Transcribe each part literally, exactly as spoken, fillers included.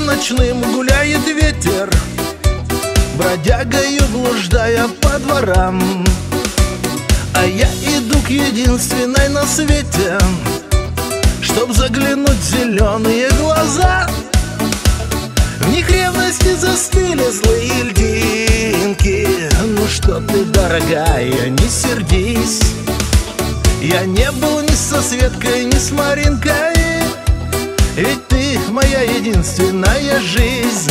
ночным гуляет ветер, бродягою блуждая по дворам. А я иду к единственной на свете, чтоб заглянуть в зеленые глаза. В них ревности застыли злые льдинки. Ну что ты, дорогая, не сердись, я не был ни со Светкой, ни с Маринкой, ведь ты моя единственная жизнь.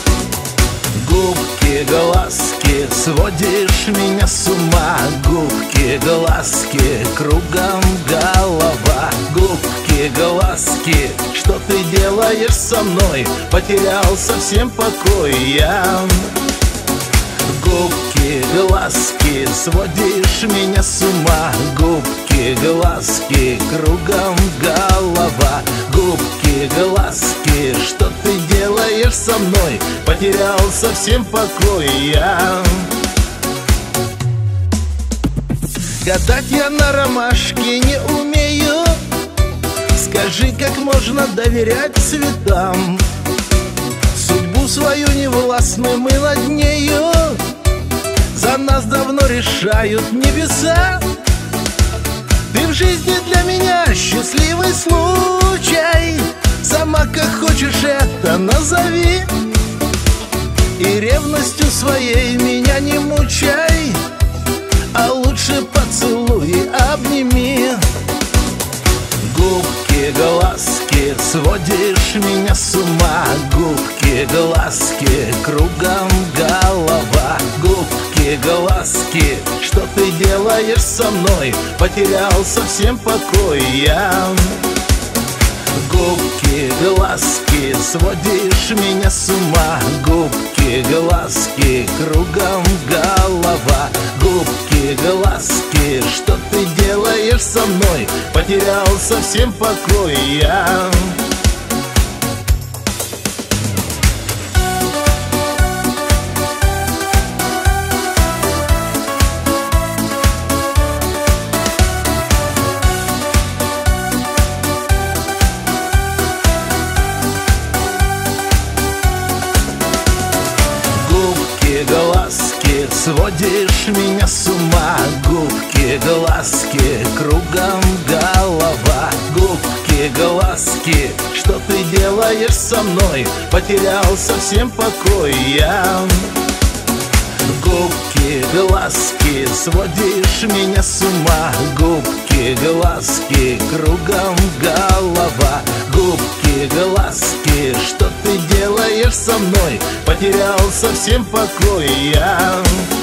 Губки, глазки, сводишь меня с ума. Губки, глазки, кругом голова. Губки, глазки, что ты делаешь со мной? Потерял совсем покой я. Губки, глазки, сводишь меня с ума. Губки, глазки, кругом голова. Губки, глазки, что ты делаешь со мной? Потерял совсем покой я. Гадать я на ромашке не умею. Скажи, как можно доверять цветам? Судьбу свою невластную мы над нею, за нас давно решают небеса. Ты в жизни для меня счастливый случай, сама как хочешь это назови. И ревностью своей меня не мучай, а лучше поцелуй и обними. Губки, глазки, сводишь меня с ума. Губки, глазки, кругом голова. Губки, глазки, что ты делаешь со мной? Потерял совсем покой я. Губки, глазки, сводишь меня с ума. Губки, глазки, кругом голова. Губки, глазки, что ты делаешь со мной? Потерял совсем покой я. Губки, глазки, сводишь меня с ума. Губки, глазки, кругом голова. Губки, глазки, что ты делаешь со мной? Потерял совсем покой я. Губки, глазки, сводишь меня с ума. Губки, глазки, кругом голова. Губки, глазки, что ты делаешь со мной? Потерял совсем покой я.